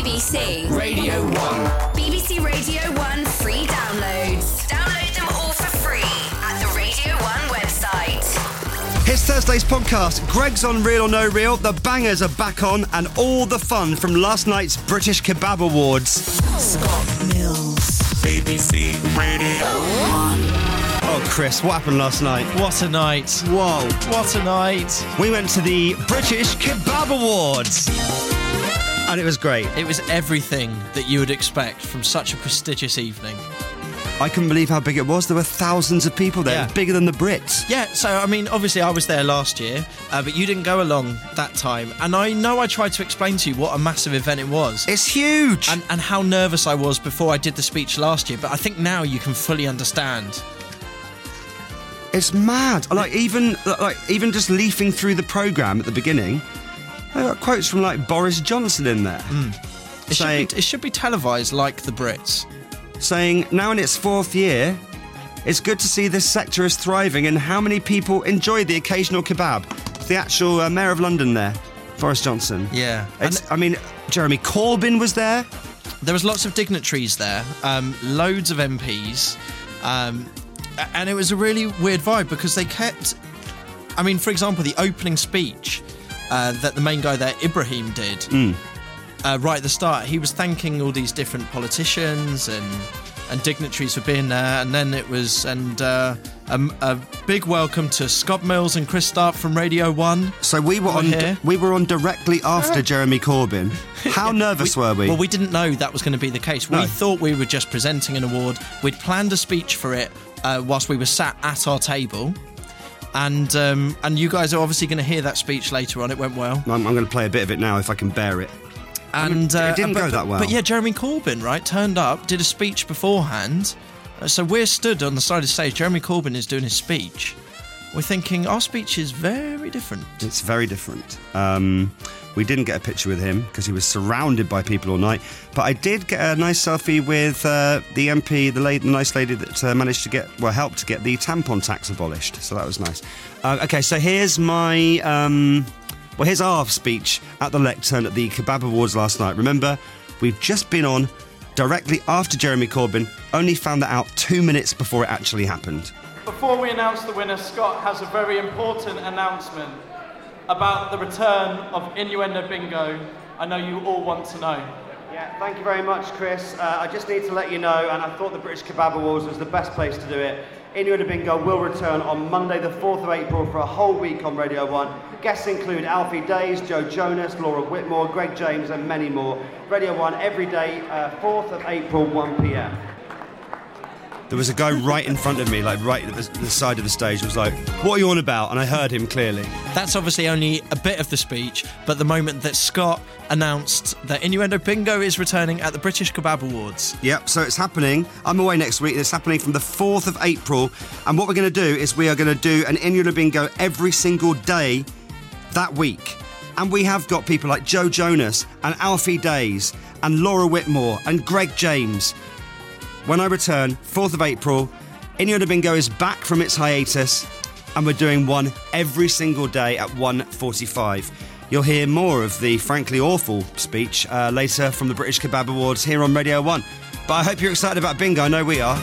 BBC Radio 1. BBC Radio 1 free downloads. Download them all for free at the Radio 1 website. It's Thursday's podcast. Greg's on Real or No Real. The bangers are back on, and all the fun from last night's British Kebab Awards. Scott Mills. BBC Radio 1. Oh, Chris, what happened last night? What a night. Whoa. What a night. We went to the British Kebab Awards. And it was great. It was everything that you would expect from such a prestigious evening. I couldn't believe how big it was. There were thousands of people there. Yeah. It was bigger than the Brits. Yeah, so, I mean, obviously I was there last year, but you didn't go along that time. And I know I tried to explain to you what a massive event it was. It's huge. And how nervous I was before I did the speech last year. But I think now you can fully understand. It's mad. Like even just leafing through the programme at the beginning, I got quotes from like Boris Johnson in there. It should be televised like the Brits. Saying, now in its fourth year, it's good to see this sector is thriving and how many people enjoy the occasional kebab. The actual Mayor of London there, Boris Johnson. Yeah. Jeremy Corbyn was there. There was lots of dignitaries there, loads of MPs, and it was a really weird vibe because they kept... I mean, for example, the opening speech that the main guy there, Ibrahim, did... right at the start, he was thanking all these different politicians and dignitaries for being there, and then it was a big welcome to Scott Mills and Chris Stark from Radio 1. So we were on directly after Jeremy Corbyn. How nervous were we? Well, we didn't know that was going to be the case. No. We thought we were just presenting an award. We'd planned a speech for it whilst we were sat at our table. And you guys are obviously going to hear that speech later on. It went well. I'm going to play a bit of it now if I can bear it. And it didn't go that well. But yeah, Jeremy Corbyn, right, turned up, did a speech beforehand. So we're stood on the side of the stage. Jeremy Corbyn is doing his speech. We're thinking our speech is very different. It's very different. We didn't get a picture with him because he was surrounded by people all night. But I did get a nice selfie with the MP, the nice lady that managed to helped to get the tampon tax abolished. So that was nice. Okay, so here's my... here's our speech at the lectern at the Kebab Awards last night. Remember, we've just been on directly after Jeremy Corbyn, only found that out 2 minutes before it actually happened. Before we announce the winner, Scott has a very important announcement about the return of Innuendo Bingo. I know you all want to know. Yeah, thank you very much, Chris. I just need to let you know, and I thought the British Kebab Awards was the best place to do it. Innuendo Bingo will return on Monday the 4th of April for a whole week on Radio 1. Guests include Alfie Days, Joe Jonas, Laura Whitmore, Greg James and many more. Radio 1 every day, 4th of April, 1pm. There was a guy right in front of me, like right at the side of the stage, was like, what are you on about? And I heard him clearly. That's obviously only a bit of the speech, but the moment that Scott announced that Innuendo Bingo is returning at the British Kebab Awards. Yep, so it's happening. I'm away next week. It's happening from the 4th of April. And what we're going to do is we are going to do an Innuendo Bingo every single day that week. And we have got people like Joe Jonas and Alfie Days and Laura Whitmore and Greg James. When I return, 4th of April, Innuendo Bingo is back from its hiatus, and we're doing one every single day at 1:45. You'll hear more of the frankly awful speech later from the British Kebab Awards here on Radio 1. But I hope you're excited about Bingo. I know we are.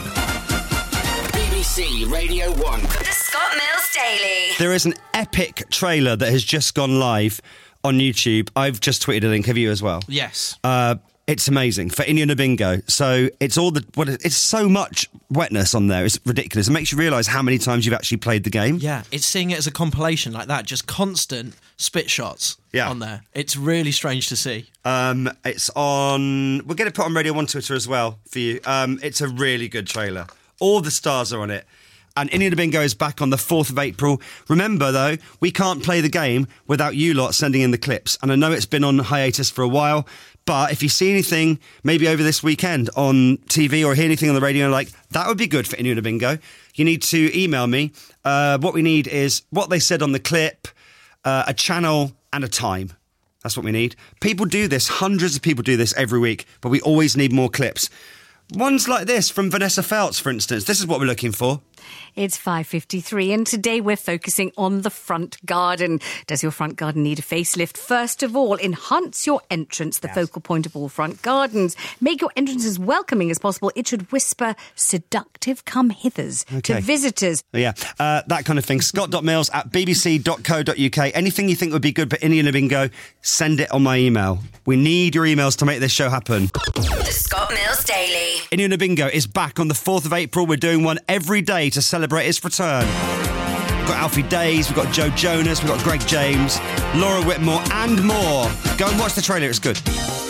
BBC Radio 1. The Scott Mills Daily. There is an epic trailer that has just gone live on YouTube. I've just tweeted a link. Have you as well? Yes. It's amazing for Innuendo Bingo. So it's it's so much wetness on there. It's ridiculous. It makes you realise how many times you've actually played the game. Yeah, it's seeing it as a compilation like that, just constant spit shots on there. It's really strange to see. It's on... We're going to put on Radio 1 Twitter as well for you. It's a really good trailer. All the stars are on it. And Innuendo Bingo is back on the 4th of April. Remember, though, we can't play the game without you lot sending in the clips. And I know it's been on hiatus for a while, but if you see anything maybe over this weekend on TV or hear anything on the radio like, that would be good for Innuendo Bingo, you need to email me. What we need is what they said on the clip, a channel and a time. That's what we need. People do this. Hundreds of people do this every week, but we always need more clips. Ones like this from Vanessa Feltz, for instance. This is what we're looking for. It's 5:53 and today we're focusing on the front garden. Does your front garden need a facelift? First of all, enhance your entrance, the focal point of all front gardens. Make your entrance as welcoming as possible. It should whisper seductive come-hithers to visitors. Yeah, that kind of thing. scott.mills@bbc.co.uk. Anything you think would be good for Innuendo Bingo, send it on my email. We need your emails to make this show happen. The Scott Mills Daily. Innuendo Bingo is back on the 4th of April. We're doing one every day to celebrate its return. We've got Alfie Days, we've got Joe Jonas, we've got Greg James, Laura Whitmore and more. Go and watch the trailer, it's good.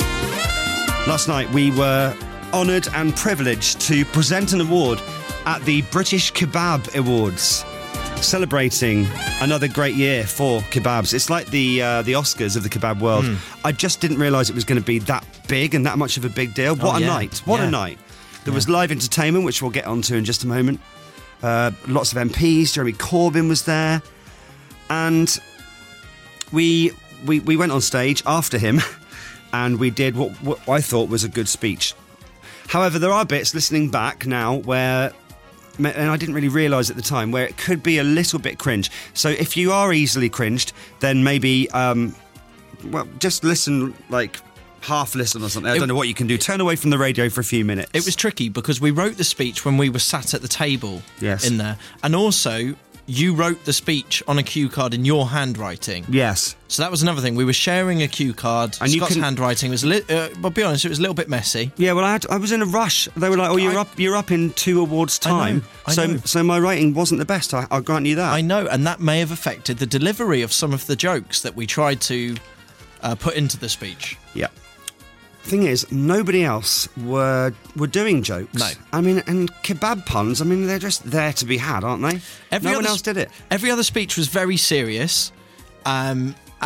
Last night we were honoured and privileged to present an award at the British Kebab Awards, celebrating another great year for kebabs. It's like the Oscars of the kebab world. I just didn't realise it was going to be that big and that much of a big deal. What a night. What a night. There was live entertainment, which we'll get onto in just a moment. Lots of MPs. Jeremy Corbyn was there. And we went on stage after him and we did what I thought was a good speech. However, there are bits listening back now where, and I didn't really realise at the time, where it could be a little bit cringe. So if you are easily cringed, then maybe, just listen, like, half listen or something. I don't know what you can do. Turn away from the radio for a few minutes. It was tricky because we wrote the speech when we were sat at the table in there. And also, you wrote the speech on a cue card in your handwriting. Yes. So that was another thing. We were sharing a cue card. And Scott's handwriting was, I'll be honest, it was a little bit messy. Yeah, well, I was in a rush. They were like, "Oh, you're up in 2 awards time." I know. So my writing wasn't the best. I'll grant you that. I know, and that may have affected the delivery of some of the jokes that we tried to put into the speech. Yeah. Thing is, nobody else were doing jokes. No. I mean, and kebab puns, I mean, they're just there to be had, aren't they? No one else did it. Every other speech was very serious. Yeah.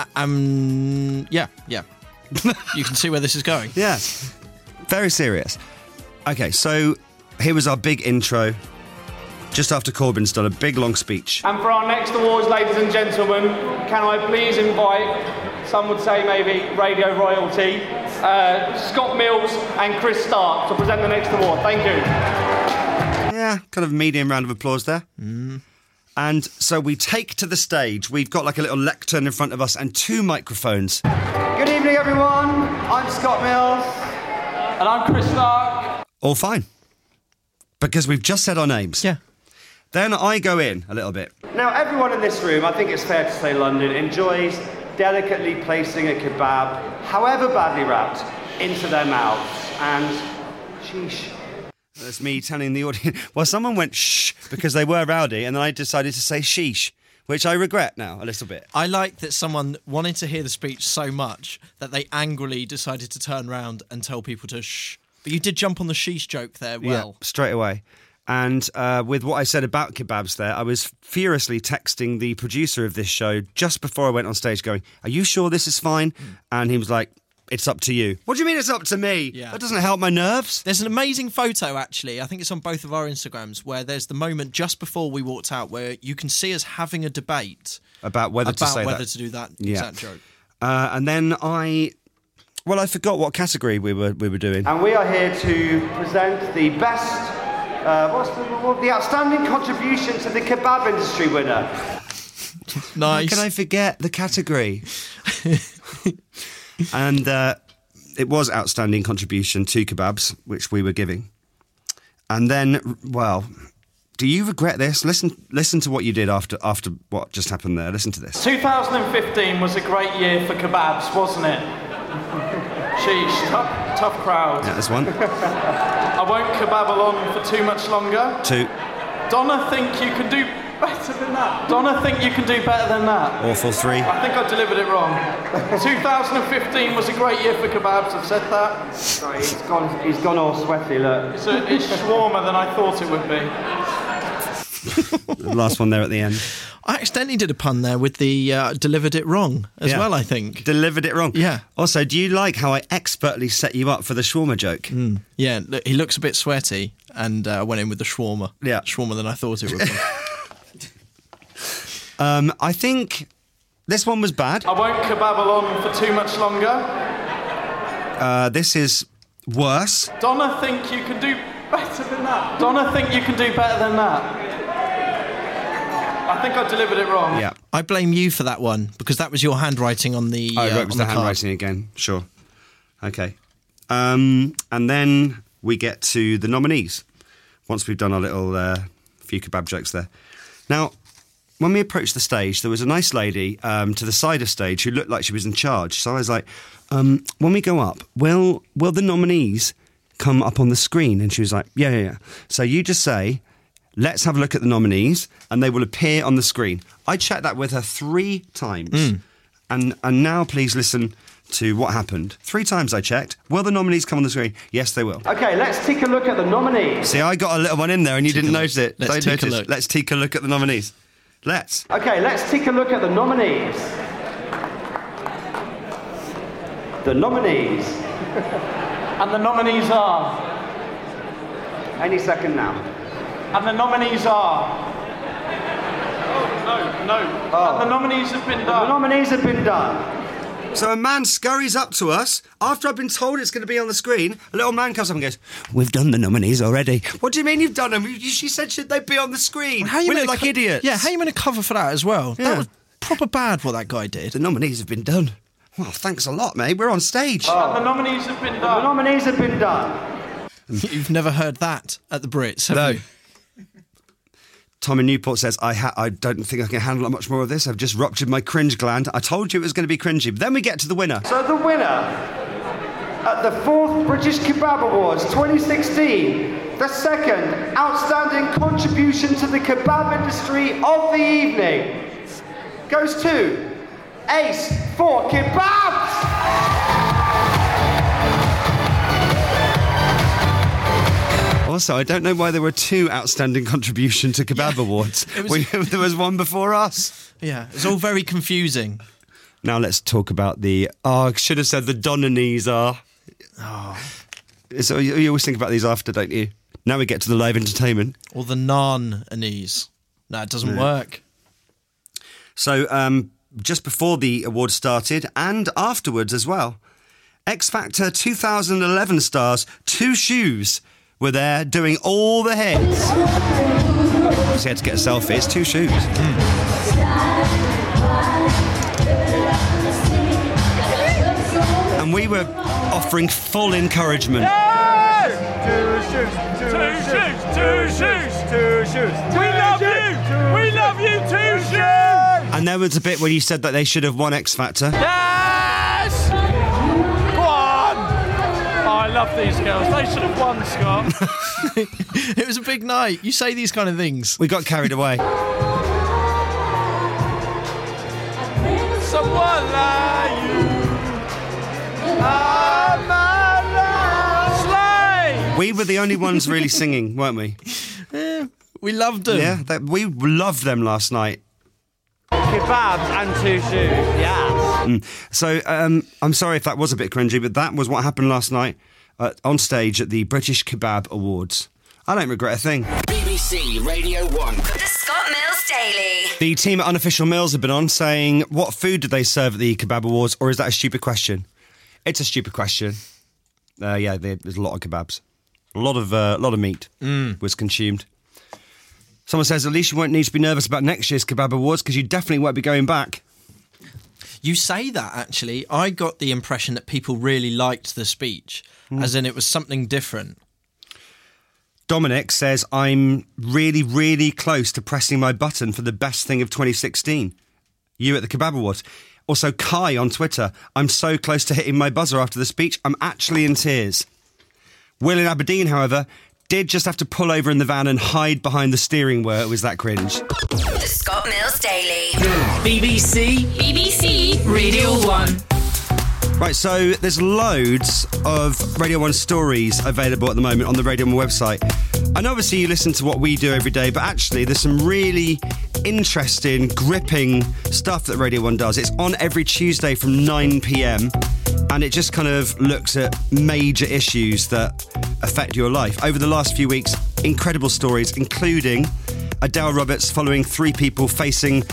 You can see where this is going. Yeah. Very serious. Okay, so here was our big intro. Just after Corbyn's done a big, long speech. And for our next awards, ladies and gentlemen, can I please invite, some would say maybe radio royalty, Scott Mills and Chris Stark to present the next award. Thank you. Yeah, kind of medium round of applause there. And so we take to the stage. We've got like a little lectern in front of us and 2 microphones. Good evening, everyone. I'm Scott Mills. And I'm Chris Stark. All fine. Because we've just said our names. Yeah. Then I go in a little bit. Now, everyone in this room, I think it's fair to say London, enjoys delicately placing a kebab, however badly wrapped, into their mouths. And sheesh. That's me telling the audience. Well, someone went shh because they were rowdy, and then I decided to say sheesh, which I regret now a little bit. I like that someone wanted to hear the speech so much that they angrily decided to turn round and tell people to shh. But you did jump on the sheesh joke there well. Yeah, straight away. And with what I said about kebabs there, I was furiously texting the producer of this show just before I went on stage going, "Are you sure this is fine?" And he was like, "It's up to you." What do you mean it's up to me? Yeah. That doesn't help my nerves. There's an amazing photo, actually. I think it's on both of our Instagrams, where there's the moment just before we walked out where you can see us having a debate about whether to do that exact joke. And then I forgot what category we were doing. And we are here to present the best, the outstanding contribution to the kebab industry winner. Nice. How can I forget the category? And it was outstanding contribution to kebabs, which we were giving. And then, well, do you regret this? Listen to what you did after what just happened there. Listen to this. 2015 was a great year for kebabs, wasn't it? Sheesh, tough crowd. Yeah, there's one. I won't kebab along for too much longer. 2. Donna, think you can do better than that. Donna, think you can do better than that. Awful 3. I think I delivered it wrong. 2015 was a great year for kebabs, I've said that. Sorry, he's gone all sweaty, look. It's warmer than I thought it would be. The last one there at the end. I accidentally did a pun there with the delivered it wrong as well, I think. Delivered it wrong. Yeah. Also, do you like how I expertly set you up for the shawarma joke? Yeah, he looks a bit sweaty, and I went in with the shawarma. Yeah. Shawarma than I thought it would be. I think this one was bad. I won't kebab along for too much longer. This is Worse. Donna think you can do better than that. Donna think you can do better than that. I think I delivered it wrong. Yeah. I blame you for that one, because that was your handwriting on the Oh, it was on the card. handwriting again. Sure. Okay. And then we get to the nominees. Once we've done our little few kebab jokes there. Now, when we approached the stage, there was a nice lady to the side of stage who looked like she was in charge. So I was like, when we go up, will the nominees come up on the screen? And she was like, yeah. So you just say, let's have a look at the nominees, and they will appear on the screen. I checked that with her 3 times. And now please listen to what happened. 3 times I checked. Will the nominees come on the screen? Yes, they will. Okay, let's take a look at the nominees. See, I got a little one in there and you didn't notice it. Let's take a look. Let's take a look at the nominees. Let's. Okay, let's take a look at the nominees. The nominees. And the nominees are... Any second now. And the nominees are... Oh, no. And the nominees have been The done. nominees have been done. So a man scurries up to us after I've been told it's going to be on the screen. A little man comes up and goes, "We've done the nominees already." What do you mean you've done them? She said should they be on the screen? How you We meant look like idiots. Yeah, how you meant to cover for that as well? Yeah. That was proper bad what that guy did. The nominees have been done. Well, thanks a lot, mate. We're on stage. And the nominees have been The done. nominees have been done. You've never heard that at the Brits, have No. you? Tom in Newport says, I don't think I can handle much more of this. I've just ruptured my cringe gland. I told you it was going to be cringy. But then we get to the winner. So the winner at the 4th British Kebab Awards 2016, the second outstanding contribution to the kebab industry of the evening, goes to Ace for Kebabs! Also, I don't know why there were 2 outstanding contribution to Kebab Awards. There was one before us. Yeah, it's all very confusing. Now let's talk about the... I should have said the Donanies are. So you always think about these after, don't you? Now we get to the live entertainment. Or the non-anese. No, it doesn't work. So just before the awards started and afterwards as well, X Factor 2011 stars 2 Shoes were there doing all the hits. She had to get a selfie. It's 2 Shoes. And we were offering full encouragement. Two shoes. We love you. We love you, 2 shoes. And there was a bit where you said that they should have won X Factor. Yes! Go on! Oh, I love these girls. They should have won, Scott. It was a big night. You say these kind of things. We got carried away. Someone like you. I'm alive. Slay! We were the only ones really singing, weren't we? We loved them. Yeah, we loved them last night. Kebabs and 2 shoes, yes. So I'm sorry if that was a bit cringy, but that was what happened last night on stage at the British Kebab Awards. I don't regret a thing. BBC Radio 1. The Scott Mills Daily. The team at Unofficial Meals have been on saying, what food did they serve at the Kebab Awards, or is that a stupid question? It's a stupid question. There's a lot of kebabs. A lot of meat was consumed. Someone says, at least you won't need to be nervous about next year's Kebab Awards because you definitely won't be going back. You say that, actually. I got the impression that people really liked the speech, as in it was something different. Dominic says, I'm really, really close to pressing my button for the best thing of 2016. You at the Kebab Awards. Also, Kai on Twitter, I'm so close to hitting my buzzer after the speech, I'm actually in tears. Will in Aberdeen, however, did just have to pull over in the van and hide behind the steering wheel. It was that cringe. The Scott Mills Daily. BBC Radio 1. Right, so there's loads of Radio 1 stories available at the moment on the Radio 1 website. And obviously you listen to what we do every day, but actually there's some really interesting, gripping stuff that Radio 1 does. It's on every Tuesday from 9 p.m, and it just kind of looks at major issues that affect your life. Over the last few weeks, incredible stories, including Adele Roberts following 3 people facing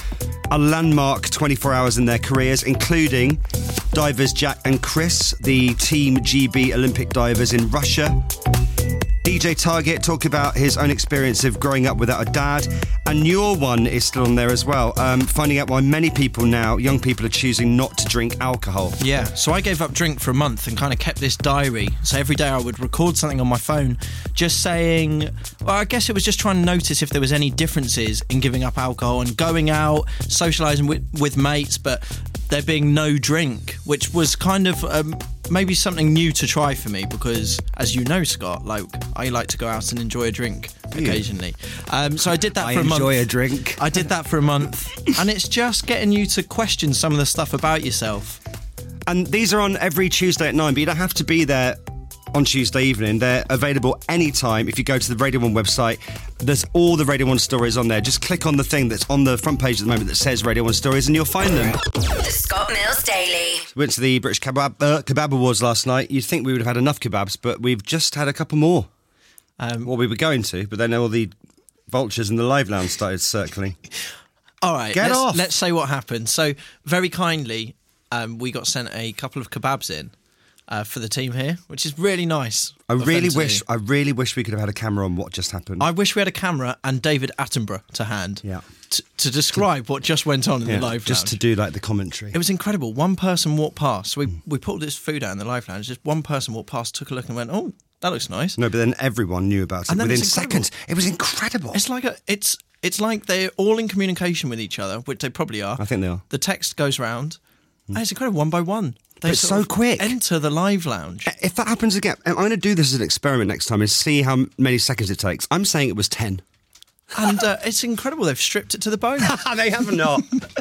a landmark 24 hours in their careers, including divers Jack and Chris, the Team GB Olympic divers in Russia. DJ Target talked about his own experience of growing up without a dad, and your one is still on there as well, finding out why many people now, young people, are choosing not to drink alcohol. Yeah, so I gave up drink for a month and kind of kept this diary. So every day I would record something on my phone just saying, well, I guess it was just trying to notice if there was any differences in giving up alcohol and going out, socialising with mates, but there being no drink, which was kind of maybe something new to try for me because, as you know, Scott, like I like to go out and enjoy a drink occasionally. So I did that for a month. I enjoy a drink. I did that for a month, and it's just getting you to question some of the stuff about yourself. And these are on every Tuesday at 9, but you don't have to be there on Tuesday evening. They're available anytime. If you go to the Radio 1 website, there's all the Radio 1 stories on there. Just click on the thing that's on the front page at the moment that says Radio 1 stories and you'll find them. The Scott Mills Daily. Went to the British Kebab Awards last night. You'd think we would have had enough kebabs, but we've just had a couple more. Well, we were going to, but then all the vultures in the live lounge started circling. All right, off. Let's say what happened. So, very kindly, we got sent a couple of kebabs in for the team here, which is really nice. I really wish we could have had a camera on what just happened. I wish we had a camera and David Attenborough to hand. Yeah. To describe what just went on in the live lounge. Just to do like the commentary. It was incredible. One person walked past. So we put all this food out in the live lounge. Just one person walked past, took a look and went, "Oh, that looks nice." No, but then everyone knew about it within seconds. It was incredible. It's like it's like they're all in communication with each other, which they probably are. I think they are. The text goes round. And it's incredible, one by one. It's so quick. Enter the live lounge. If that happens again, I'm going to do this as an experiment next time and see how many seconds it takes. I'm saying it was 10. And it's incredible. They've stripped it to the bone. They have not.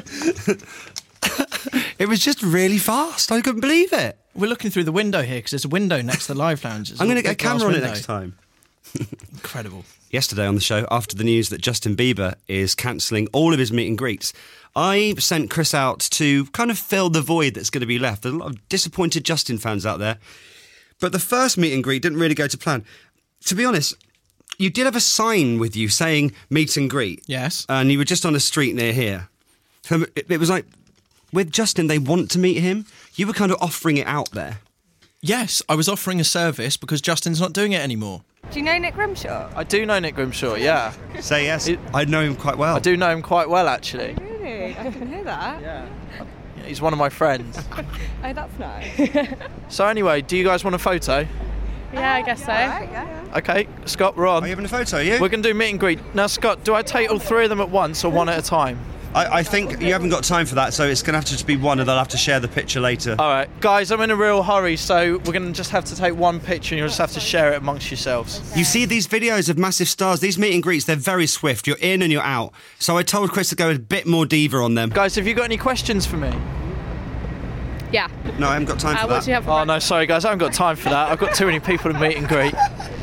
It was just really fast. I couldn't believe it. We're looking through the window here because there's a window next to the live lounge. I'm going to get a camera on it next time. Incredible. Yesterday on the show, after the news that Justin Bieber is cancelling all of his meet and greets, I sent Chris out to kind of fill the void that's going to be left. There's a lot of disappointed Justin fans out there. But the first meet and greet didn't really go to plan. To be honest, you did have a sign with you saying meet and greet. Yes. And you were just on a street near here. So it was like, with Justin, they want to meet him. You were kind of offering it out there. Yes, I was offering a service because Justin's not doing it anymore. Do you know Nick Grimshaw? I do know Nick Grimshaw, yeah. Say yes. I know him quite well. I do know him quite well, actually. Really? I didn't hear that. Yeah. He's one of my friends. Oh, that's nice. So anyway, do you guys want a photo? Yeah, I guess so. Right, yeah. Okay, Scott, we're on. Are you having a photo, are you? We're going to do meet and greet. Now, Scott, do I take all three of them at once or one at a time? I think you haven't got time for that, so it's going to have to just be one and they'll have to share the picture later. All right. Guys, I'm in a real hurry, so we're going to just have to take one picture and you'll just have to share it amongst yourselves. You see these videos of massive stars, these meet and greets, they're very swift. You're in and you're out. So I told Chris to go a bit more diva on them. Guys, have you got any questions for me? Yeah. No, I haven't got time for what that. do you have for Oh, no, sorry, guys, I haven't got time for that. I've got too many people to meet and greet.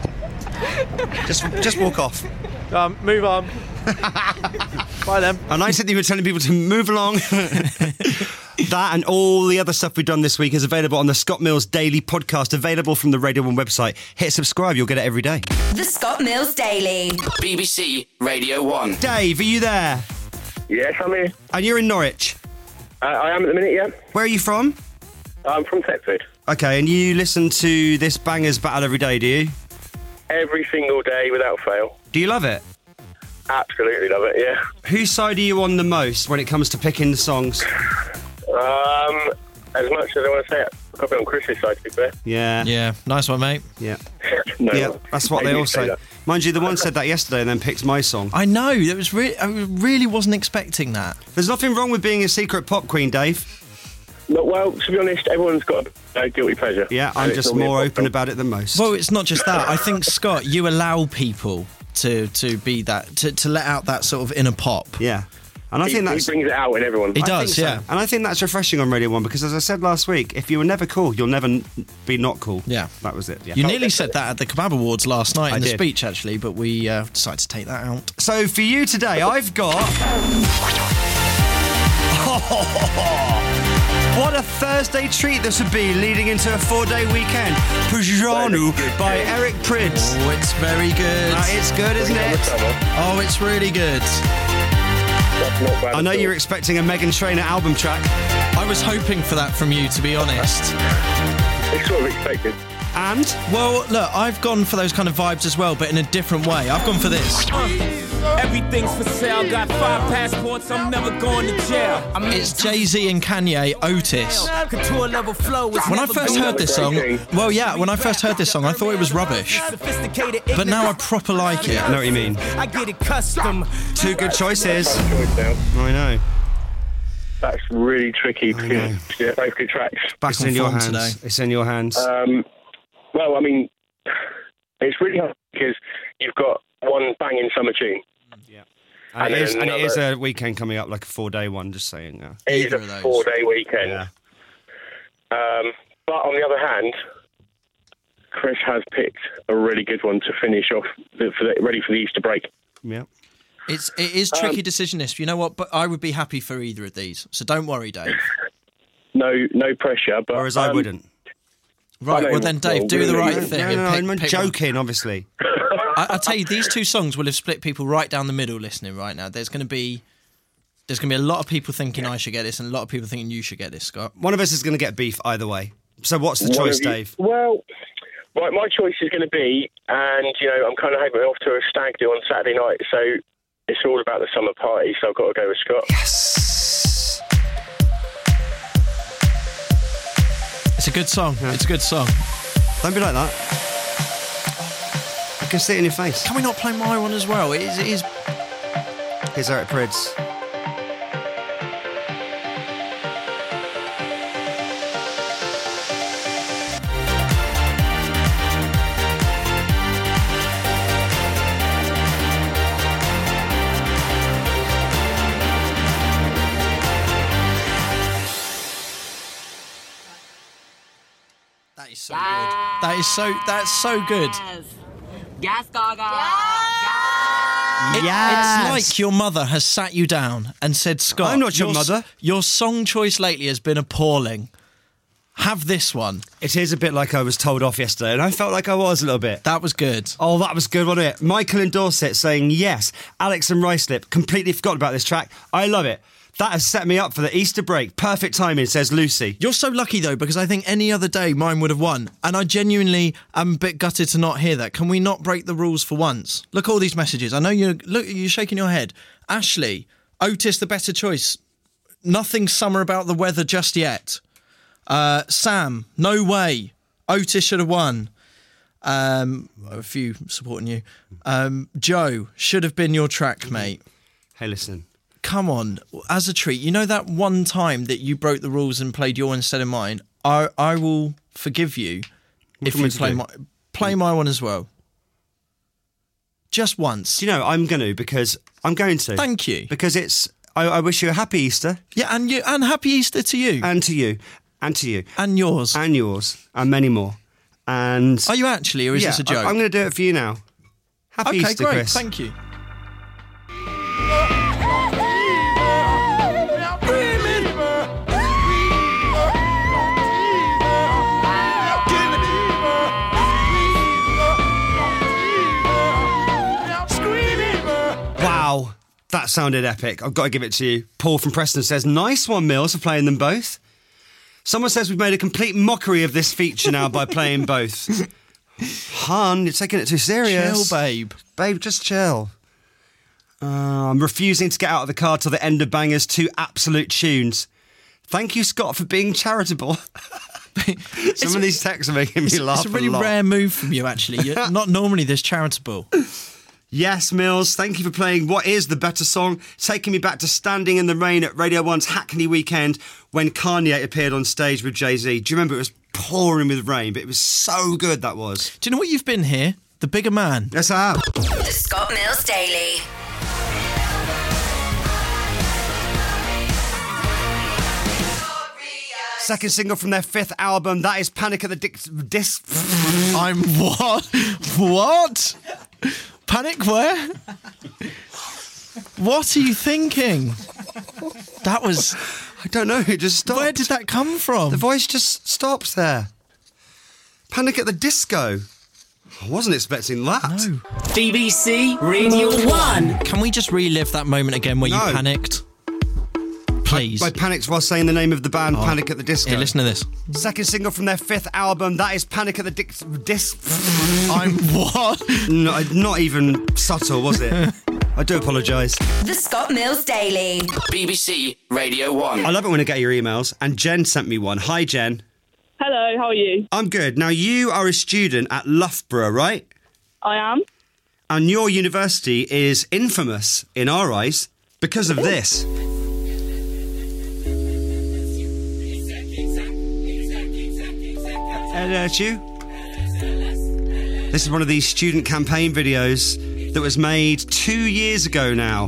Just walk off. Move on. Bye then. And I said you were telling people to move along. That and all the other stuff we've done this week is available on the Scott Mills Daily podcast, available from the Radio 1 website. Hit subscribe, you'll get it every day. The Scott Mills Daily. BBC Radio 1. Dave, are you there? Yes, I'm here. And you're in Norwich? I am at the minute, yeah. Where are you from? I'm from Thetford. Okay, and you listen to this Bangers Battle every day, do you? Every single day without fail. Do you love it? Absolutely love it, yeah. Whose side are you on the most when it comes to picking the songs? As much as I want to say it, I've got to be on Chris's side, to be fair. Yeah. Yeah, nice one, mate. Yeah. No, Yeah, that's what they all say. that. Mind you, the one said that yesterday and then picked my song. I know, that was I really wasn't expecting that. There's nothing wrong with being a secret pop queen, Dave. No, well, to be honest, everyone's got a guilty pleasure. Yeah, I'm And it's just normally a more pop open song. about it than most. Well, it's not just that. I think, Scott, you allow people to be that, to let out that sort of inner pop. Yeah. And I think He that's... brings it out in everyone. He I does, think so. yeah. And I think that's refreshing on Radio 1 because, as I said last week, if you were never cool, you'll never be not cool. Yeah. That was it, yeah. You nearly said that at the Kebab Awards last night I in the did. speech, actually, but we decided to take that out. So for you today, I've got... What a Thursday treat this would be leading into a 4-day weekend. Pujanu by Eric Prydz. Oh, it's very good. It's good, isn't it? Oh, it's really good. That's not bad. I know at all. you're expecting a Meghan Trainor album track. I was hoping for that from you, to be honest. It's sort of expected. And? Well, look, I've gone for those kind of vibes as well, but in a different way. I've gone for this. Everything's for sale. Got 5 passports. I'm never going to jail. It's Jay-Z and Kanye, Otis. Couture level flow. When I first heard this song, when I first heard this song, I thought it was rubbish. But now I proper like it. I know what you mean. I get it custom. 2 good choices. Choice now. I know. That's really tricky because yeah, both good tracks. It's in your hands. It's in your hands. Well, I mean, it's really hard because you've got one banging summer tune. Yeah. And it is a weekend coming up, like a 4-day one, just saying. It is a 4-day weekend. Yeah. But on the other hand, Chris has picked a really good one to finish off, ready for the Easter break. Yeah. It is tricky decisionist. You know what? But I would be happy for either of these. So don't worry, Dave. No pressure. But whereas I wouldn't. Right, well then, Dave, do the right thing. I'm joking, obviously. I tell you, these 2 songs will have split people right down the middle listening right now. There's going to be a lot of people thinking I should get this and a lot of people thinking you should get this, Scott. One of us is going to get beef either way. So what's the choice, Dave? Well, my choice is going to be, and, I'm kind of hoping off to a stag do on Saturday night, so it's all about the summer party, so I've got to go with Scott. Yes! It's a good song. Yeah. It's a good song. Don't be like that. I can see it in your face. Can we not play my one as well? It is. Here's Eric Prydz. So good. That's so good. Yes, Gaga. It's like your mother has sat you down and said, Scott, I'm not your mother. Your song choice lately has been appalling. Have this one. It is a bit like I was told off yesterday, and I felt like I was a little bit. That was good. Oh, that was good, wasn't it? Michael in Dorset saying yes. Alex and Ruislip, completely forgot about this track. I love it. That has set me up for the Easter break. Perfect timing, says Lucy. You're so lucky, though, because I think any other day mine would have won. And I genuinely am a bit gutted to not hear that. Can we not break the rules for once? Look at all these messages. I know you're shaking your head. Ashley, Otis, the better choice. Nothing summer about the weather just yet. Sam, no way. Otis should have won. A few supporting you. Joe, should have been your track, mate. Hey, listen. Come on, as a treat, you know that one time that you broke the rules and played your instead of mine? I will forgive you if you play my one as well. Just once. Do you know, I'm going to. Thank you. Because it's, I wish you a happy Easter. Yeah, and happy Easter to you. And to you. And to you. And yours. And yours. And many more. And are you actually, or is this a joke? I'm going to do it for you now. Happy Easter, great. Chris. Thank you. Wow, that sounded epic. I've got to give it to you. Paul from Preston says, nice one, Mills, for playing them both. Someone says we've made a complete mockery of this feature now by playing both. Hun, you're taking it too serious. Chill, babe. Babe, just chill. I'm refusing to get out of the car till the end of Bangers 2 absolute tunes. Thank you, Scott, for being charitable. Some of these texts are making me laugh. It's a really rare move from you, actually. You're not normally this charitable. Yes, Mills, thank you for playing what is the better song, taking me back to standing in the rain at Radio 1's Hackney Weekend when Kanye appeared on stage with Jay-Z. Do you remember? It was pouring with rain, but it was so good, that was. Do you know what you've been here? The bigger man. Yes, I have. The Scott Mills Daily. Second single from their 5th album, that is Panic at the Disco. I'm what? What? Panic where? What are you thinking? That was... I don't know, it just stopped. Where did that come from? The voice just stops there. Panic at the Disco. I wasn't expecting that. No. BBC Radio 1. Can we just relive that moment again where you panicked? Please. I panicked while saying the name of the band, Panic at the Disco. Here, listen to this. Second single from their 5th album, that is Panic at the I'm what? No, not even subtle, was it? I do apologise. The Scott Mills Daily. BBC Radio 1. I love it when I get your emails, and Jen sent me one. Hi, Jen. Hello, how are you? I'm good. Now, you are a student at Loughborough, right? I am. And your university is infamous, in our eyes, because of this. You. This is one of these student campaign videos that was made 2 years ago now.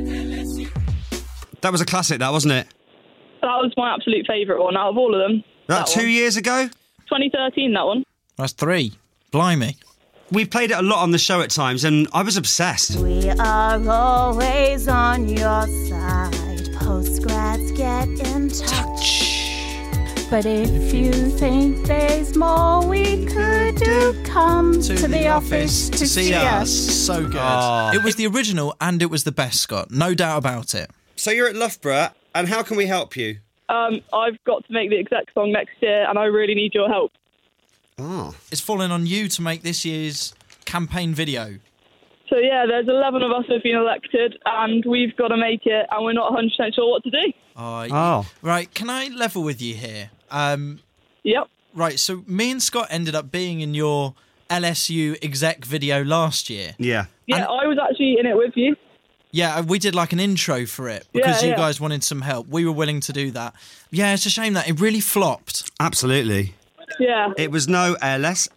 That was a classic, that, wasn't it? That was my absolute favourite one out of all of them. That 2 years ago? 2013, that one. That's 3. Blimey. We played it a lot on the show at times, and I was obsessed. We are always on your side. Postgrads get in touch. But if you think there's more we could do, come to the office to see us. So good. It was the original and it was the best, Scott. No doubt about it. So you're at Loughborough, and how can we help you? I've got to make the exec song next year, and I really need your help. Oh. It's fallen on you to make this year's campaign video. So, yeah, there's 11 of us who have been elected, and we've got to make it, and we're not 100% sure what to do. Right, can I level with you here? Yep. Right, so me and Scott ended up being in your LSU exec video last year. Yeah. Yeah, I was actually in it with you. Yeah, we did like an intro for it because you guys wanted some help. We were willing to do that. Yeah, it's a shame that it really flopped. Absolutely. Yeah. It was no LS,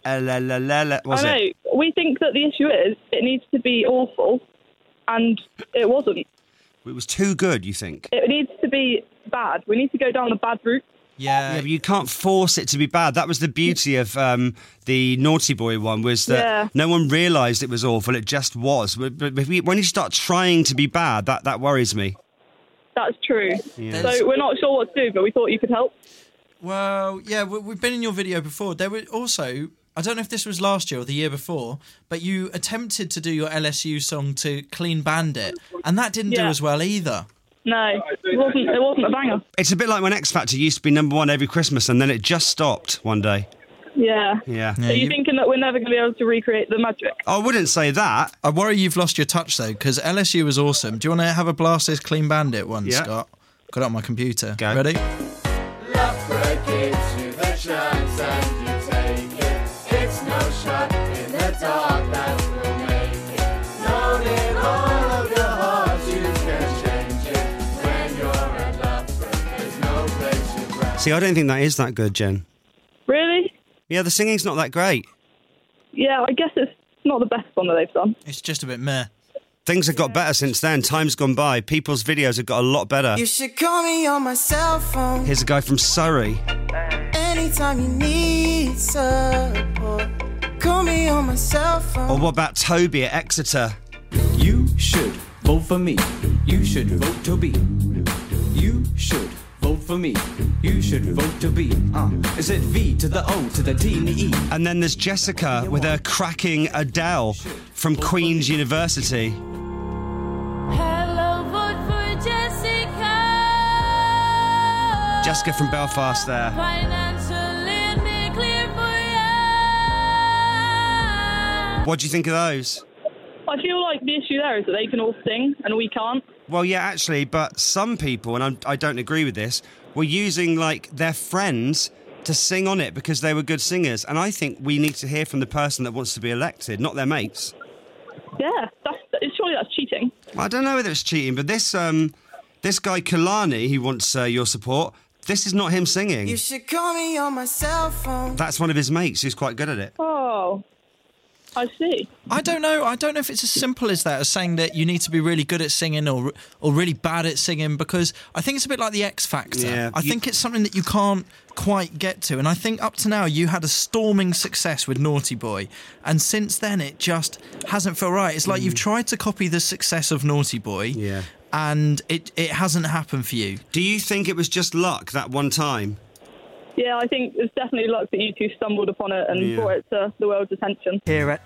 was it? We think that the issue is it needs to be awful, and it wasn't. It was too good, you think? It needs to be bad. We need to go down the bad route. Yeah, but you can't force it to be bad. That was the beauty of the Naughty Boy one, was that no one realised it was awful. It just was. But when you start trying to be bad, that worries me. That's true. Yeah. So we're not sure what to do, but we thought you could help. Well, yeah, we've been in your video before. There were also, I don't know if this was last year or the year before, but you attempted to do your LSU song to Clean Bandit, and that didn't do as well either. No, it wasn't a banger. It's a bit like when X Factor used to be #1 every Christmas, and then it just stopped one day. Yeah. Yeah. Are you thinking that we're never going to be able to recreate the magic? I wouldn't say that. I worry you've lost your touch, though, because LSU was awesome. Do you want to have a blast this Clean Bandit one, Scott? Got it on my computer. Go. Ready? Loughborough gives you the chance and you take it. It's no shot in the dark that will make it. Known in all of your hearts, you can change it. When you're at Loughborough, there's no place you'd rather. See, I don't think that is that good, Jen. Really? Yeah, the singing's not that great. Yeah, I guess it's not the best one that they've done. It's just a bit meh. Things have got better since then. Time's gone by. People's videos have got a lot better. You should call me on my cell phone. Here's a guy from Surrey. Anytime you need support, call me on my cell phone. Or what about Toby at Exeter? You should vote for me. You should vote to be. You should vote for me. You should vote to be. Is it V to the O to the T and the E? And then there's Jessica with her cracking Adele from Queen's University. Hello, vote for Jessica. Jessica from Belfast there. Financially make clear for you. What do you think of those? I feel like the issue there is that they can all sing and we can't. Well, yeah, actually, but some people, and I don't agree with this, were using, like, their friends to sing on it because they were good singers. And I think we need to hear from the person that wants to be elected, not their mates. Yeah, surely that's cheating. I don't know whether it's cheating, but this guy Kalani, who wants your support, this is not him singing. You should call me on my cell phone. That's one of his mates who's quite good at it. Oh, I see. I don't know if it's as simple as that, as saying that you need to be really good at singing or really bad at singing, because I think it's a bit like the X Factor. Yeah, I think it's something that you can't quite get to, and I think up to now you had a storming success with Naughty Boy, and since then it just hasn't felt right. It's like you've tried to copy the success of Naughty Boy, and it hasn't happened for you. Do you think it was just luck that one time? Yeah, I think it's definitely luck that you two stumbled upon it and brought it to the world's attention. Here at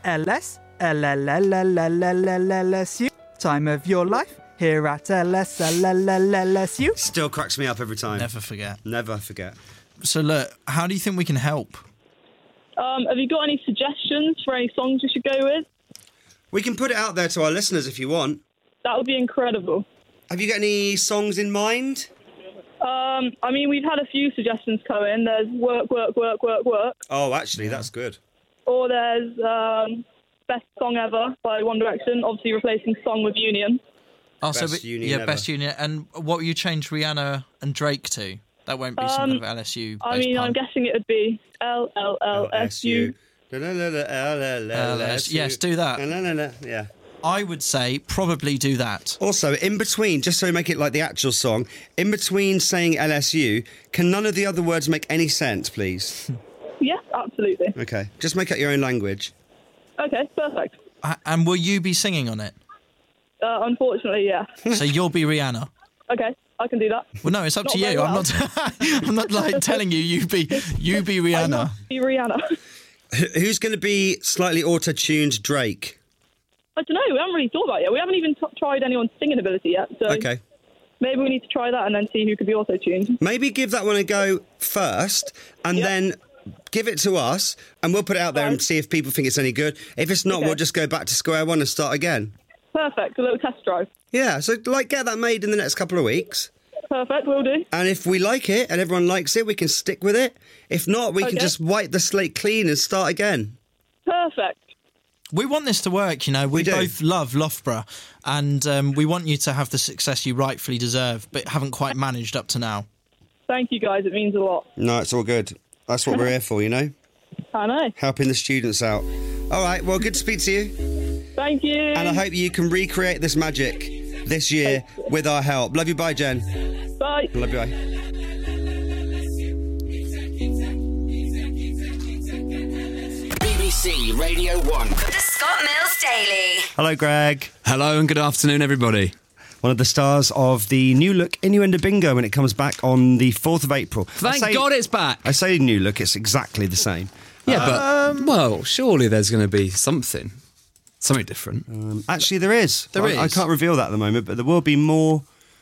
LSU, time of your life. Here at LSU. Still cracks me up every time. Never forget. Never forget. So look, how do you think we can help? Have you got any suggestions for any songs we should go with? We can put it out there to our listeners if you want. That would be incredible. Have you got any songs in mind? I mean, we've had a few suggestions come in. There's Work, Work, Work, Work, Work. Oh, actually, that's good. Or there's Best Song Ever by One Direction, obviously replacing Song with Union. Oh, Best Union ever. Best Union. And what will you change Rihanna and Drake to? That won't be some kind of LSU. I mean, I'm guessing it would be LSU. Yes, do that. Yeah. I would say probably do that. Also, in between, just so we make it like the actual song, in between saying LSU, can none of the other words make any sense, please? Yes, absolutely. Okay, just make up your own language. Okay, perfect. And will you be singing on it? Unfortunately, yeah. So you'll be Rihanna? Okay, I can do that. Well, no, it's up to you. very well. I'm not like telling you be Rihanna. Be Rihanna. Who's going to be slightly auto-tuned Drake? I don't know. We haven't really thought about it yet. We haven't even tried anyone's singing ability yet. So Okay. maybe we need to try that and then see who could be auto-tuned. Maybe give that one a go first, and then give it to us, and we'll put it out there and see if people think it's any good. If it's not, Okay. we'll just go back to square one and start again. Perfect. A little test drive. Yeah, so get that made in the next couple of weeks. Perfect. Will do. And if we like it and everyone likes it, we can stick with it. If not, we can just wipe the slate clean and start again. Perfect. We want this to work, you know. We both love Loughborough, and we want you to have the success you rightfully deserve, but haven't quite managed up to now. Thank you, guys. It means a lot. No, it's all good. That's what we're here for, you know? I know. Helping the students out. All right, well, good to speak to you. Thank you. And I hope you can recreate this magic this year with our help. Love you, bye, Jen. Bye. Love you, bye. BBC Radio 1. The Scott Mills Daily. Hello, Greg. Hello and good afternoon, everybody. One of the stars of the New Look Innuendo Bingo when it comes back on the 4th of April. Thank God it's back. I say New Look, it's exactly the same. Yeah, but, well, surely there's going to be something different. Actually, there is. There is. I can't reveal that at the moment, but there will be more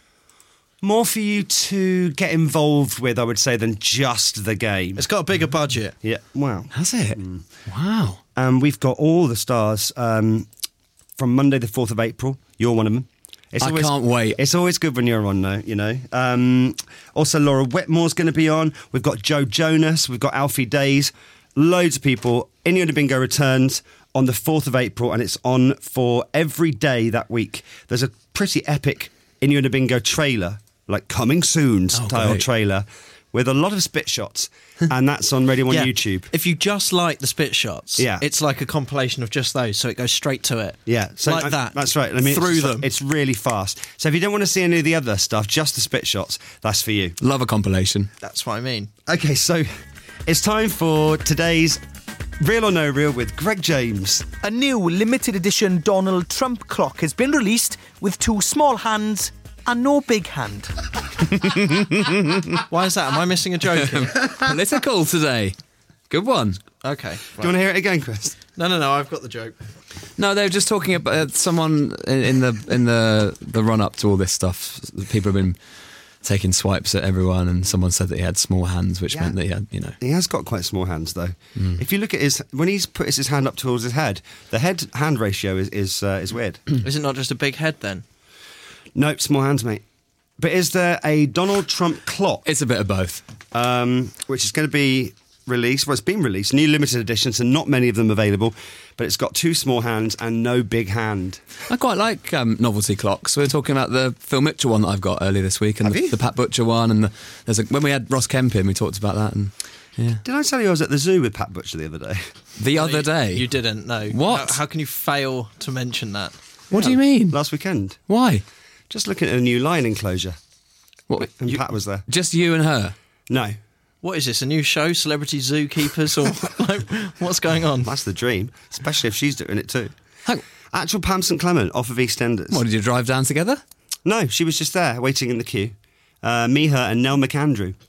for you to get involved with, I would say, than just the game. It's got a bigger budget. Yeah, wow. Has it? Wow. We've got all the stars from Monday the 4th of April. You're one of them. I can't wait. It's always good when you're on, though, you know. Also, Laura Whitmore's going to be on. We've got Joe Jonas. We've got Alfie Days. Loads of people. Innuendo Bingo returns on the 4th of April, and it's on for every day that week. There's a pretty epic Innuendo Bingo trailer, like coming soon style trailer, with a lot of spit shots, and that's on Radio 1 YouTube. If you just like the spit shots, it's like a compilation of just those, so it goes straight to it. Yeah, so like that. That's right. I mean, through them. It's really fast. So if you don't want to see any of the other stuff, just the spit shots, that's for you. Love a compilation. That's what I mean. Okay, so it's time for today's Real or No Real with Greg James. A new limited edition Donald Trump clock has been released with 2 small hands and no big hand. Why is that? Am I missing a joke here? Political today. Good one. Okay. Right. Do you want to hear it again, Chris? No, I've got the joke. No, they were just talking about someone in the run up to all this stuff. People have been taking swipes at everyone, and someone said that he had small hands, which meant that he had, you know. He has got quite small hands, though. If you look at when he's put his hand up towards his head, the head-hand ratio is weird. Is it not just a big head then? Nope, small hands, mate. But is there a Donald Trump clock? It's a bit of both. Which is going to be released. Well, it's been released. New limited edition, so not many of them available. But it's got 2 small hands and no big hand. I quite like novelty clocks. We were talking about the Phil Mitchell one that I've got earlier this week, and the Pat Butcher one, and when we had Ross Kemp in, we talked about that. And yeah. Did I tell you I was at the zoo with Pat Butcher the other day? The other day? You didn't, no. What? How can you fail to mention that? What do you mean? Last weekend. Why? Just looking at a new lion enclosure. What? And Pat was there. Just you and her? No. What is this, a new show? Celebrity zookeepers? Or like, what's going on? That's the dream, especially if she's doing it too. Actual Pam St Clement off of EastEnders. What, did you drive down together? No, she was just there, waiting in the queue. Me, her and Nell McAndrew.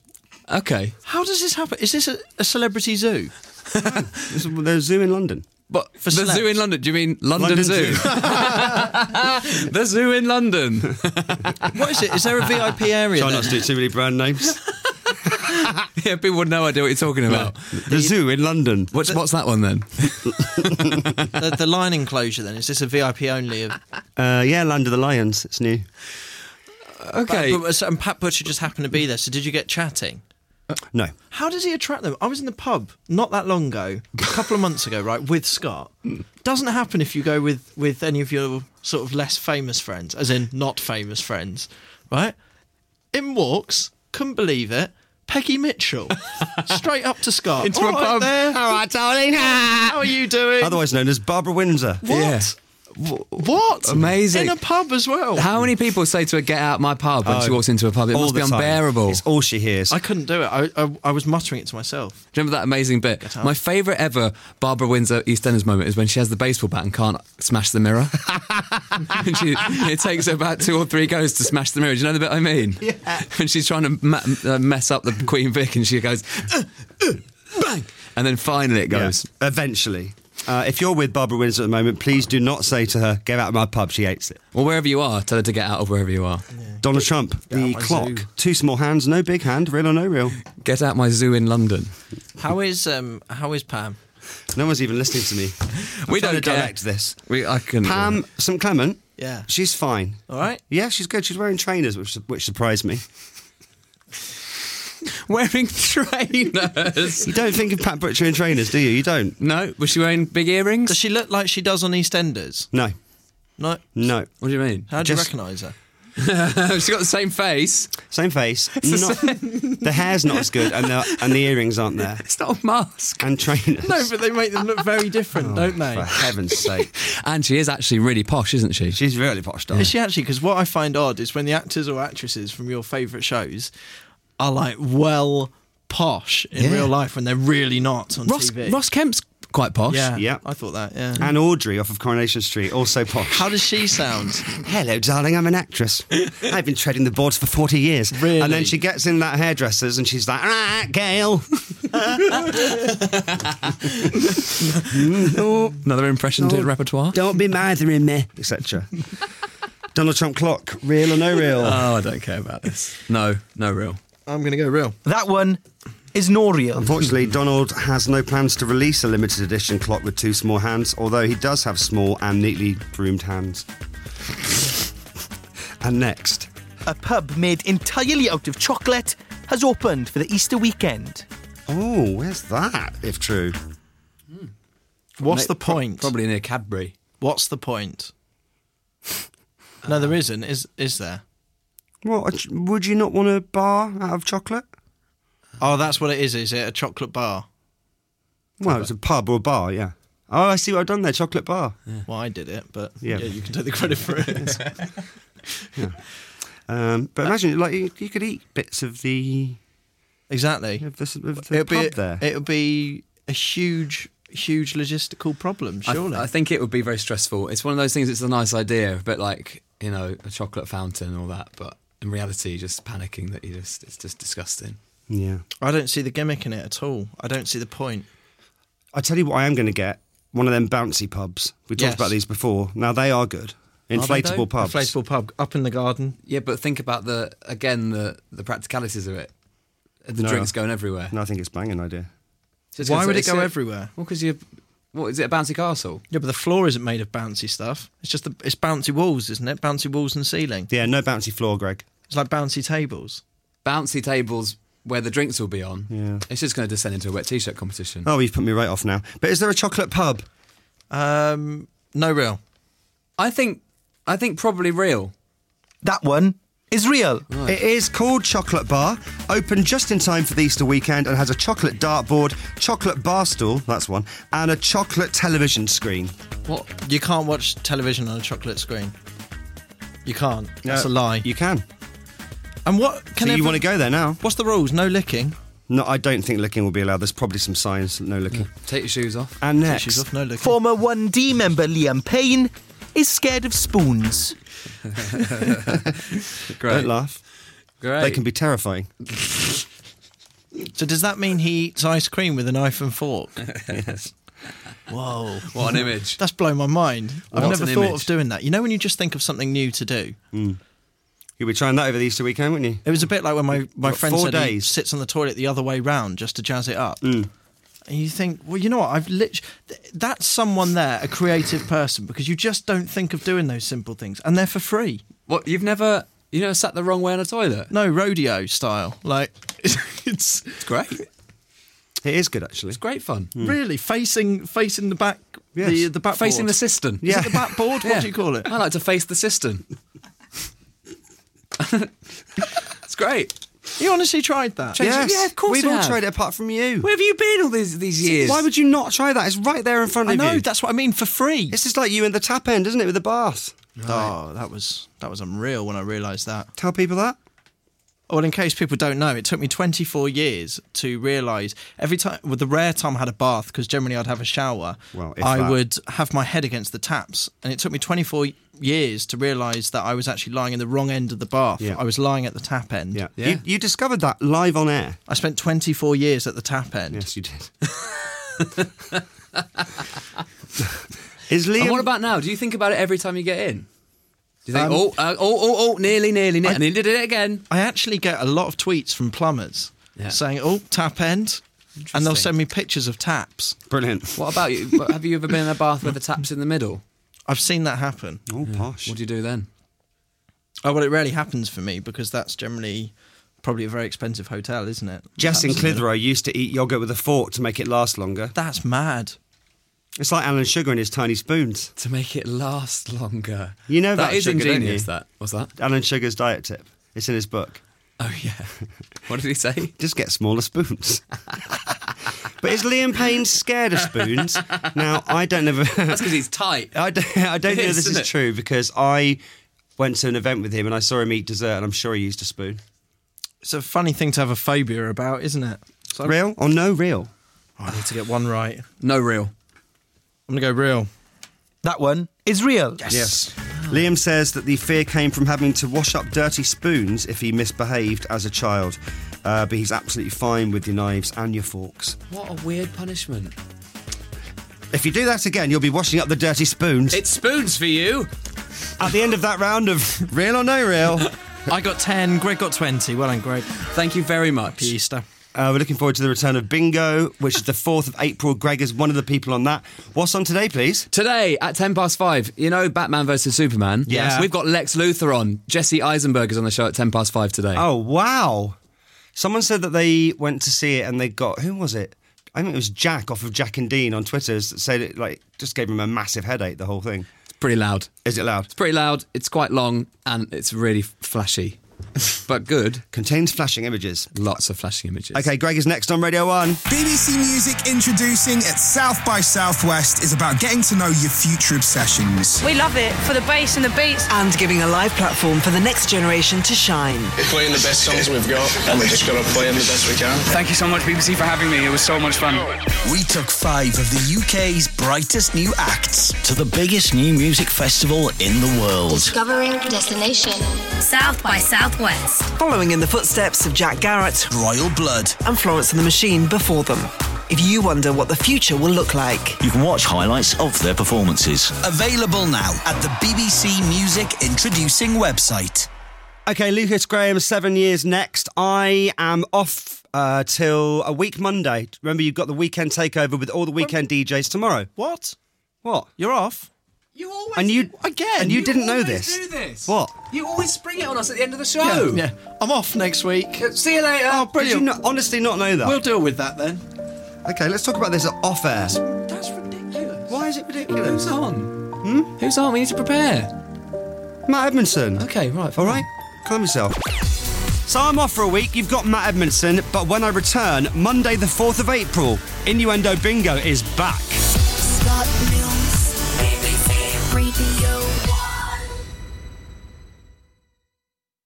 Okay. How does this happen? Is this a celebrity zoo? There's a zoo in London. But For the celebs. zoo in London? Do you mean London, London Zoo? Zoo. The zoo in London. What is it? Is there a VIP area Try there? not to do too many brand names. Yeah, people would no idea what you're talking about. The zoo in London. What's that one then? The lion enclosure then, is this a VIP only? Yeah, Land of the Lions. It's new. Okay. And Pat Butcher just happened to be there, so did you get chatting? No. How does he attract them? I was in the pub not that long ago, a couple of months ago, right, with Scott. Doesn't happen if you go with any of your sort of less famous friends, as in not famous friends, right? In walks, couldn't believe it, Peggy Mitchell, straight up to Scott. Into a pub. There. All right, darling. How are you doing? Otherwise known as Barbara Windsor. What? Yeah. What? Amazing. In a pub as well. How many people say to her, "Get out my pub" when she walks into a pub? It all must be the time. unbearable. It's all she hears. I couldn't do it. I was muttering it to myself. Do you remember that amazing bit? My favourite ever Barbara Windsor EastEnders moment is when she has the baseball bat and can't smash the mirror. And it takes her about 2 or 3 goes to smash the mirror. Do you know the bit I mean? Yeah. And she's trying to mess up the Queen Vic and she goes, bang! And then finally it goes. Yeah. Eventually. If you're with Barbara Windsor at the moment, please do not say to her, "Get out of my pub." She hates it. Or wherever you are, tell her to get out of wherever you are. Yeah. Donald Trump, the my clock. zoo. 2 small hands, no big hand, real or no real. Get out my zoo in London. How is Pam? No one's even listening to me. We I'm trying don't to care. direct this. I can. Pam St Clement. Yeah. She's fine. All right. Yeah, she's good. She's wearing trainers, which surprised me. Wearing trainers. You don't think of Pat Butcher in trainers, do you? You don't. No. Was she wearing big earrings? Does she look like she does on EastEnders? No. No. No. What do you mean? How do you Just- recognise her? She's got the same face. Same face. The hair's not as good, and the earrings aren't there. It's not a mask. And trainers. No, but they make them look very different, don't they? For heaven's sake. And she is actually really posh, isn't she? She's really posh, darling. Is she actually? Because what I find odd is when the actors or actresses from your favourite shows are like well posh in real life when they're really not on TV. Ross Kemp's quite posh. Yeah, I thought that. Yeah. And Audrey off of Coronation Street, also posh. How does she sound? Hello, darling, I'm an actress. I've been treading the boards for 40 years. Really? And then she gets in that hairdresser's and she's like, Gail. Another impression to the repertoire. Don't be mothering me, etc. Donald Trump clock, real or no real? Oh, I don't care about this. No real. I'm going to go real. That one is no real. Unfortunately, Donald has no plans to release a limited edition clock with 2 small hands, although he does have small and neatly groomed hands. And next. A pub made entirely out of chocolate has opened for the Easter weekend. Oh, where's that, if true? What's the point? Probably near Cadbury. What's the point? No, there isn't. Is there? What, would you not want a bar out of chocolate? Oh, that's what it is. Is it a chocolate bar? Well, it's a pub or a bar, yeah. Oh, I see what I've done there, chocolate bar. Yeah. Well, I did it, but Yeah. you can take the credit for it. But imagine, like, you could eat bits of the... Exactly. Of the pub there. It would be a huge logistical problem, surely. I think it would be very stressful. It's one of those things, it's a nice idea, a bit like, a chocolate fountain and all that, but in reality, just panicking that it's just disgusting. Yeah. I don't see the gimmick in it at all. I don't see the point. I tell you what I am going to get, one of them bouncy pubs. We talked Yes. about these before. Now, they are good. Inflatable pubs. Inflatable pub up in the garden. Yeah, but think about the practicalities of it. The No. drinks going everywhere. No, I think it's a banging idea. Why would it go everywhere? Well, because what is it, a bouncy castle? Yeah, but the floor isn't made of bouncy stuff. It's just it's bouncy walls, isn't it? Bouncy walls and ceiling. Yeah, no bouncy floor, Greg. It's like bouncy tables. Bouncy tables where the drinks will be on. Yeah. It's just going to descend into a wet t-shirt competition. Oh, you've put me right off now. But is there a chocolate pub? No real. I think probably real. That one is real. Right. It is called Chocolate Bar, open just in time for the Easter weekend, and has a chocolate dartboard, chocolate bar stool, that's one, and a chocolate television screen. What? You can't watch television on a chocolate screen. You can't. That's a lie. You can. And what? So you want to go there now? What's the rules? No licking? No, I don't think licking will be allowed. There's probably some signs, no licking. Take your shoes off. And Take next, shoes off, no licking. Former 1D member Liam Payne is scared of spoons. Great. Don't laugh. Great. They can be terrifying. So does that mean he eats ice cream with a knife and fork? Yes. Whoa. What an image. That's blown my mind. I've What never an thought image. of doing that. You know when you just think of something new to do? You'll be trying that over the Easter weekend, wouldn't you? It was a bit like when my What, friend 4 said he days? sits on the toilet the other way round just to jazz it up. And you think, well, you know what? That's someone there, a creative person, because you just don't think of doing those simple things, and they're for free. What, you never sat the wrong way on a toilet? No, rodeo style. Like, it's great. It is good, actually. It's great fun. Really facing the back, Yes. the back Facing board. the cistern. Is it the backboard? What do you call it? I like to face the cistern. It's great. You honestly tried that? Yes. Yeah, of course We've we all have. tried it apart from you. Where have you been all these years? Why would you not try that? It's right there in front I of you. know, that's what I mean, for free. It's just like you in the tap end, isn't it, with the bath? Oh, that was unreal when I realised that. Tell people that. Well, in case people don't know, it took me 24 years to realise every time, with the rare time I had a bath, because generally I'd have a shower, Well, if I that. would have my head against the taps. And it took me 24 years to realise that I was actually lying in the wrong end of the bath. Yeah. I was lying at the tap end. Yeah. You discovered that live on air. I spent 24 years at the tap end. Yes, you did. Is Liam... And what about now? Do you think about it every time you get in? Do you think, nearly, and he did it again? I actually get a lot of tweets from plumbers saying, tap end, and they'll send me pictures of taps. Brilliant. What about you? Have you ever been in a bath where the tap's in the middle? I've seen that happen. Oh, posh. What do you do then? Oh, well, it rarely happens for me because that's generally probably a very expensive hotel, isn't it? Jess in Taps in the Clitheroe used to eat yoghurt with a fork to make it last longer. That's mad. It's like Alan Sugar and his tiny spoons. To make it last longer. You know that that is Sugar, don't ingenious, you? that. What's that? Alan Sugar's diet tip. It's in his book. Oh, yeah. What did he say? Just get smaller spoons. But is Liam Payne scared of spoons? Now, I don't know... That's because he's tight. I don't know It is, this isn't is it? true because I went to an event with him and I saw him eat dessert and I'm sure he used a spoon. It's a funny thing to have a phobia about, isn't it? So Real or no real? I need to get one right. No real. I'm going to go real. That one is real. Yes. Liam says that the fear came from having to wash up dirty spoons if he misbehaved as a child. But he's absolutely fine with your knives and your forks. What a weird punishment. If you do that again, you'll be washing up the dirty spoons. It's spoons for you. At the end of that round of real or no real. I got 10, Greg got 20. Well done, Greg. Thank you very much. Happy Easter. We're looking forward to the return of Bingo, which is the 4th of April. Greg is one of the people on that. What's on today, please? Today at 5:10, you know Batman vs Superman? Yes. We've got Lex Luthor on. Jesse Eisenberg is on the show at 5:10 today. Oh, wow. Someone said that they went to see it and they got... Who was it? I think it was Jack off of Jack and Dean on Twitter that said it just gave him a massive headache, the whole thing. It's pretty loud. Is it loud? It's pretty loud, it's quite long, and it's really flashy. But good. Contains flashing images. Lots of flashing images. OK, Greg is next on Radio 1. BBC Music introducing at South by Southwest is about getting to know your future obsessions. We love it for the bass and the beats. And giving a live platform for the next generation to shine. We're playing the best songs we've got, and we're just going to play them the best we can. Thank you so much, BBC, for having me. It was so much fun. We took 5 of the UK's brightest new acts to the biggest new music festival in the world. Discovering destination. South by Southwest. Following in the footsteps of Jack Garrett, Royal Blood, and Florence and the Machine before them. If you wonder what the future will look like, you can watch highlights of their performances. Available now at the BBC Music Introducing website. OK, Lucas Graham, 7 years next. I am off till a week Monday. Remember, you've got the weekend takeover with all the weekend DJs tomorrow. What? What? You're off? You always and you again. And you didn't know always this. Do this. What? You always spring it on us at the end of the show. Yeah. I'm off next week. See you later. Oh, brilliant. Did you honestly not know that? We'll deal with that then. OK, let's talk about this off air. That's ridiculous. Why is it ridiculous? Who's on? Who's on? We need to prepare. Matt Edmondson. OK, right. All right. Calm yourself. So I'm off for a week. You've got Matt Edmondson. But when I return, Monday the 4th of April, Innuendo Bingo is back.